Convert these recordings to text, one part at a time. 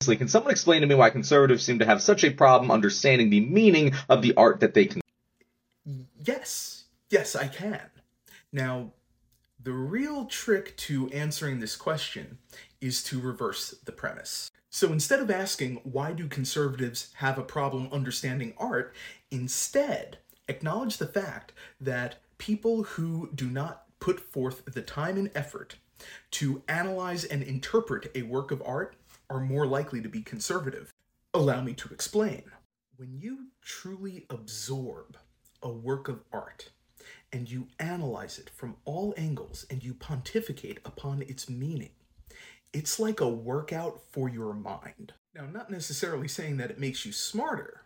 Can someone explain to me why conservatives seem to have such a problem understanding the meaning of the art that they consume? Yes, I can. Now, the real trick to answering this question is to reverse the premise. So instead of asking, why do conservatives have a problem understanding art, instead acknowledge the fact that people who do not put forth the time and effort to analyze and interpret a work of art are more likely to be conservative. Allow me to explain. When you truly absorb a work of art and you analyze it from all angles and you pontificate upon its meaning, it's like a workout for your mind. Now, I'm not necessarily saying that it makes you smarter,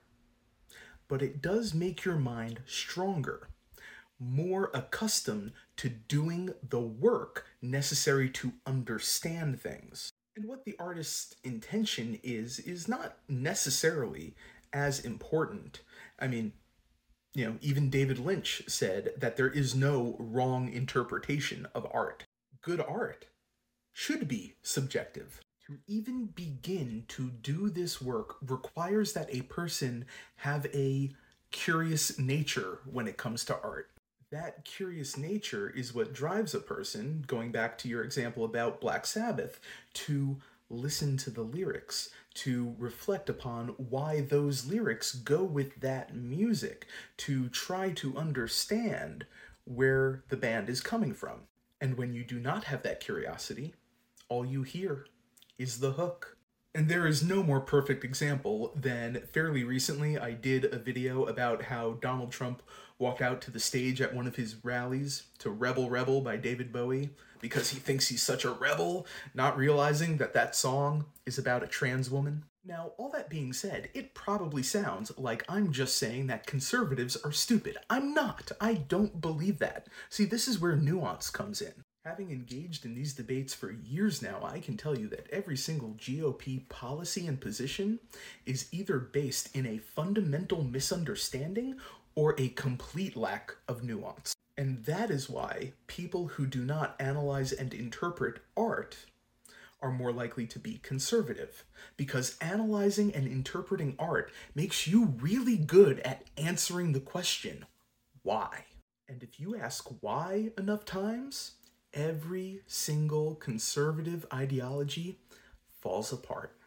but it does make your mind stronger, more accustomed to doing the work necessary to understand things. And what the artist's intention is not necessarily as important. I mean, even David Lynch said that there is no wrong interpretation of art. Good art should be subjective. To even begin to do this work requires that a person have a curious nature when it comes to art. That curious nature is what drives a person, going back to your example about Black Sabbath, to listen to the lyrics, to reflect upon why those lyrics go with that music, to try to understand where the band is coming from. And when you do not have that curiosity, all you hear is the hook. And there is no more perfect example than fairly recently I did a video about how Donald Trump walked out to the stage at one of his rallies to Rebel Rebel by David Bowie because he thinks he's such a rebel, not realizing that that song is about a trans woman. Now, all that being said, it probably sounds like I'm just saying that conservatives are stupid. I'm not. I don't believe that. See, this is where nuance comes in. Having engaged in these debates for years now, I can tell you that every single GOP policy and position is either based in a fundamental misunderstanding or a complete lack of nuance. And that is why people who do not analyze and interpret art are more likely to be conservative. Because analyzing and interpreting art makes you really good at answering the question, why? And if you ask why enough times, every single conservative ideology falls apart.